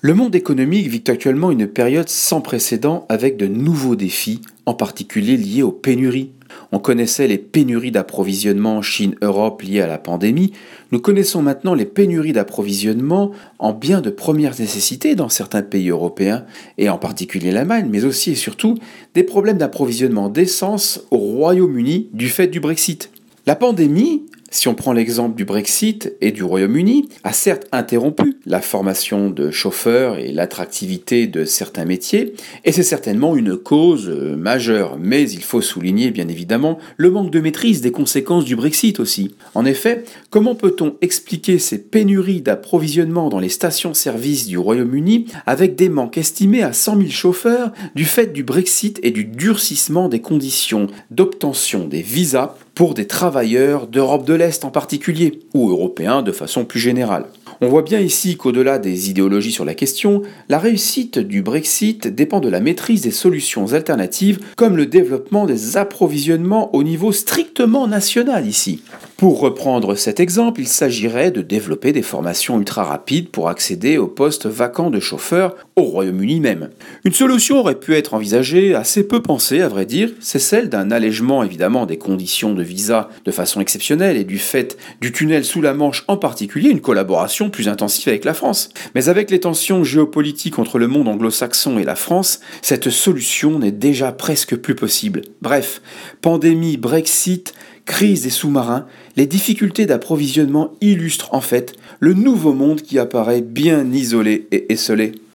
Le monde économique vit actuellement une période sans précédent avec de nouveaux défis, en particulier liés aux pénuries. On connaissait les pénuries d'approvisionnement Chine-Europe liées à la pandémie. Nous connaissons maintenant les pénuries d'approvisionnement en biens de première nécessité dans certains pays européens, et en particulier l'Allemagne, mais aussi et surtout des problèmes d'approvisionnement d'essence au Royaume-Uni du fait du Brexit. La pandémie, si on prend l'exemple du Brexit et du Royaume-Uni, a certes interrompu la formation de chauffeurs et l'attractivité de certains métiers, et c'est certainement une cause majeure. Mais il faut souligner bien évidemment le manque de maîtrise des conséquences du Brexit aussi. En effet, comment peut-on expliquer ces pénuries d'approvisionnement dans les stations-service du Royaume-Uni avec des manques estimés à 100 000 chauffeurs du fait du Brexit et du durcissement des conditions d'obtention des visas pour des travailleurs d'Europe de l'Est en particulier, ou européens de façon plus générale. On voit bien ici qu'au-delà des idéologies sur la question, la réussite du Brexit dépend de la maîtrise des solutions alternatives, comme le développement des approvisionnements au niveau strictement national ici. Pour reprendre cet exemple, il s'agirait de développer des formations ultra rapides pour accéder aux postes vacants de chauffeurs au Royaume-Uni même. Une solution aurait pu être envisagée, assez peu pensée à vrai dire, c'est celle d'un allègement évidemment des conditions de visa de façon exceptionnelle et du fait du tunnel sous la Manche en particulier, une collaboration plus intensive avec la France. Mais avec les tensions géopolitiques entre le monde anglo-saxon et la France, cette solution n'est déjà presque plus possible. Bref, pandémie, Brexit, crise des sous-marins, les difficultés d'approvisionnement illustrent en fait le nouveau monde qui apparaît bien isolé et esselé.